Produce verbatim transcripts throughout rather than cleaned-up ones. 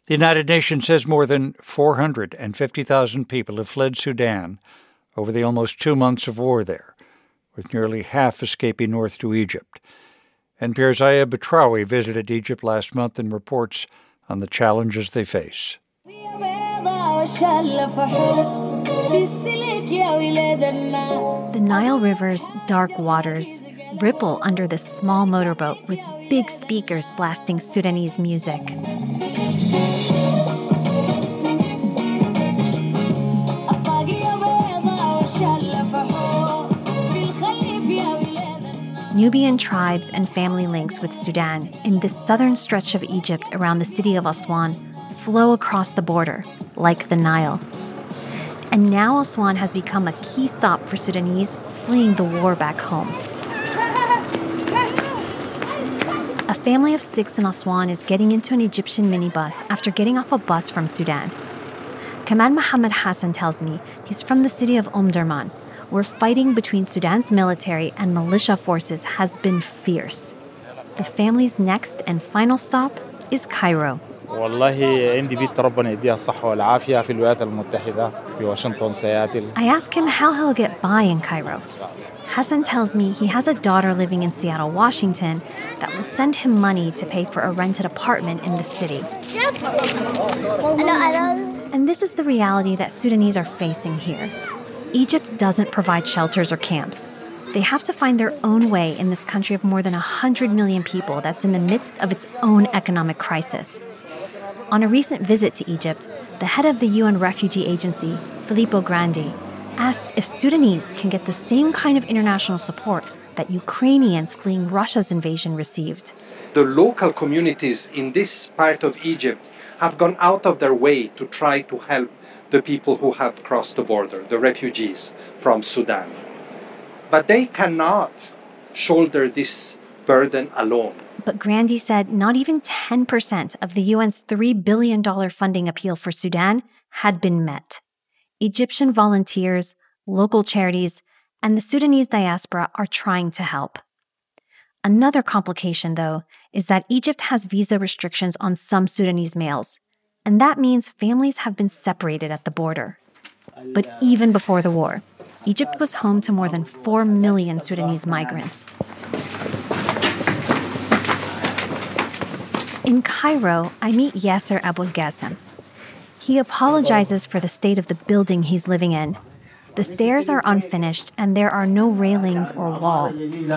The United Nations says more than four hundred fifty thousand people have fled Sudan over the almost two months of war there, with nearly half escaping north to Egypt. N P R's Aya Batrawi visited Egypt last month and reports on the challenges they face. The Nile River's dark waters ripple under this small motorboat with big speakers blasting Sudanese music. Nubian tribes and family links with Sudan in the southern stretch of Egypt around the city of Aswan flow across the border, like the Nile. And now Aswan has become a key stop for Sudanese fleeing the war back home. A family of six in Aswan is getting into an Egyptian minibus after getting off a bus from Sudan. Kamal Mohammed Hassan tells me he's from the city of Omdurman, where fighting between Sudan's military and militia forces has been fierce. The family's next and final stop is Cairo. I ask him how he'll get by in Cairo. Hassan tells me he has a daughter living in Seattle, Washington, that will send him money to pay for a rented apartment in the city. And this is the reality that Sudanese are facing here. Egypt doesn't provide shelters or camps. They have to find their own way in this country of more than one hundred million people that's in the midst of its own economic crisis. On a recent visit to Egypt, the head of the U N Refugee Agency, Filippo Grandi, asked if Sudanese can get the same kind of international support that Ukrainians fleeing Russia's invasion received. The local communities in this part of Egypt have gone out of their way to try to help the people who have crossed the border, the refugees from Sudan. But they cannot shoulder this burden alone. But Grandi said not even ten percent of the U N's three billion dollars funding appeal for Sudan had been met. Egyptian volunteers, local charities, and the Sudanese diaspora are trying to help. Another complication, though, is that Egypt has visa restrictions on some Sudanese males. And that means families have been separated at the border. But even before the war, Egypt was home to more than four million Sudanese migrants. In Cairo, I meet Yasser Abulgassem. He apologizes for the state of the building he's living in. The stairs are unfinished and there are no railings or wall.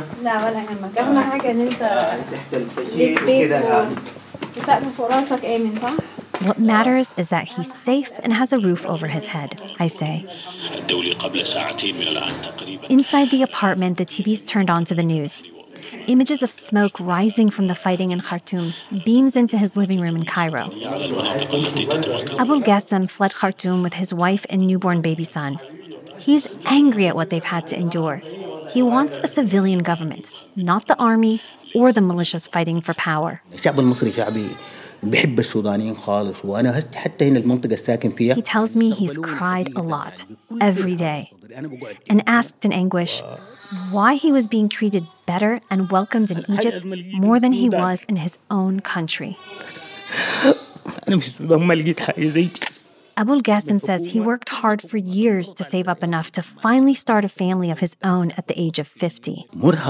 What matters is that he's safe and has a roof over his head, I say. Inside the apartment, the T V's turned on to the news. Images of smoke rising from the fighting in Khartoum beams into his living room in Cairo. Abulgassem fled Khartoum with his wife and newborn baby son. He's angry at what they've had to endure. He wants a civilian government, not the army or the militias fighting for power. He tells me he's cried a lot, every day, and asked in anguish why he was being treated better and welcomed in Egypt more than he was in his own country. Abulgassem says he worked hard for years to save up enough to finally start a family of his own at the age of fifty.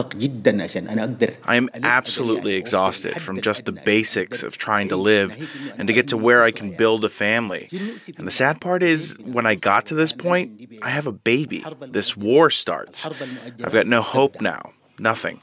I am absolutely exhausted from just the basics of trying to live and to get to where I can build a family. And the sad part is, when I got to this point, I have a baby. This war starts. I've got no hope now. Nothing.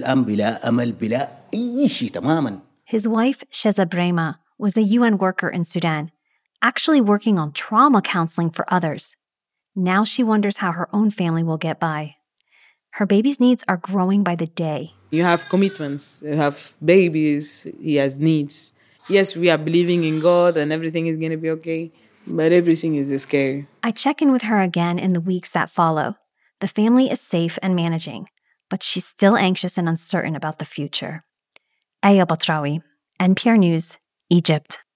His wife, Sheza Brema, was a U N worker in Sudan, actually working on trauma counseling for others. Now she wonders how her own family will get by. Her baby's needs are growing by the day. You have commitments, you have babies, he has needs. Yes, we are believing in God and everything is going to be okay, but everything is scary. I check in with her again in the weeks that follow. The family is safe and managing, but she's still anxious and uncertain about the future. Aya Batrawi, N P R News, Egypt.